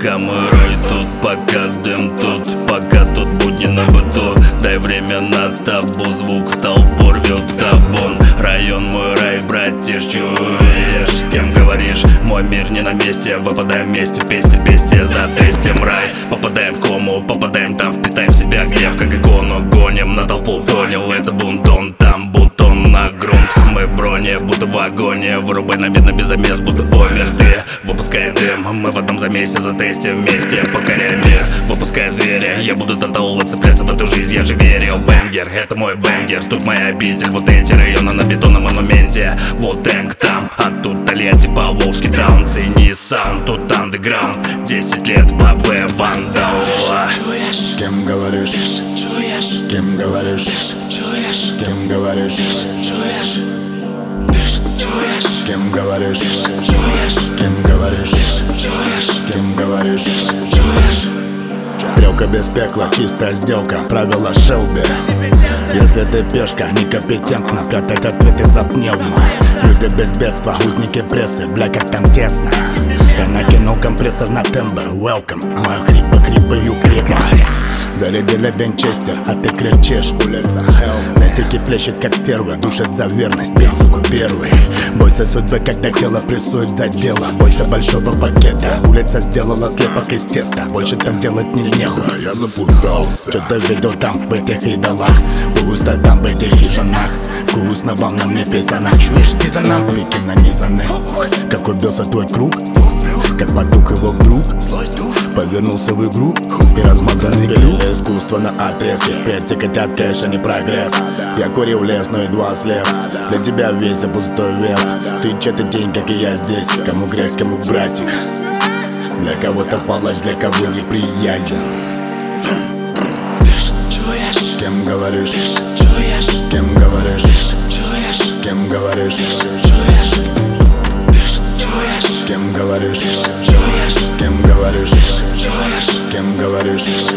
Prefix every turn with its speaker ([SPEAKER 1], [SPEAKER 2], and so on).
[SPEAKER 1] Пока мы рай тут, пока дым тут, пока тут будни на быту. Дай время на табу, звук в толпу рвет табун. Район мой рай, братиш, чуешь? С кем говоришь? Мой мир не на месте, выпадаем вместе, песте, бестия, затестим рай. Попадаем в кому, попадаем там, впитаем в себя гнев, как икону. Гоним на толпу, понял, это бунтон, там бутон на грунт. Мы в броне, будто в агоне, вырубай на медно без замес, будто помер ты. Выпускай дым, мы в одном замесе, затестим вместе, покоряем мир. Выпускай зверя, я буду до того цепляться в эту жизнь, я же верил. Бенгер, это мой бенгер, тут моя обитель. Вот эти районы на бетонном монументе. Вот Тэнк там, а тут Тольятти, Павловский таун. Цени саунд, тут андеграунд. 10 лет, Бабе, Вандал.
[SPEAKER 2] С кем говоришь? С кем говоришь? С кем говоришь? С кем говоришь? С кем говоришь? С кем говоришь? Стрелка без пекла, чистая сделка, правила Шелби. Если ты пешка, некомпетентна, прятать ответы за пневмо. Люди без бедства, узники прессы, бля, как там тесно. Я накинул компрессор на тембр, welcome. Мои хрипы и крепость. Зарядили винчестер, а ты кричишь, улица hell. Нытики плещет как стервы, душит за верность, ты, сука, первый. Бойся судьбы, когда тело прессует за дело. Бойся большого пакета, улица сделала слепок из теста. Больше там делать нехуй.
[SPEAKER 3] Я запутался.
[SPEAKER 2] Что-то видел там в этих идолах, пусто там в этих хижинах. Вкусно волнам не писано, чуешь, диссонанс, веки нанизаны. Как убился твой круг, как потух его вдруг. Повернулся в игру и размазанный глюк. Искусство на отрезке, петь котят, кэш, а не прогресс. Я курил лес, но едва слез. Для тебя весь пустой вес. Ты чей-то день, как и я здесь. Кому грязь, кому братик. Для кого-то палач, для кого неприятен. С кем говоришь? С кем говоришь? С кем говоришь? С кем говоришь? С кем говоришь? С кем говоришь?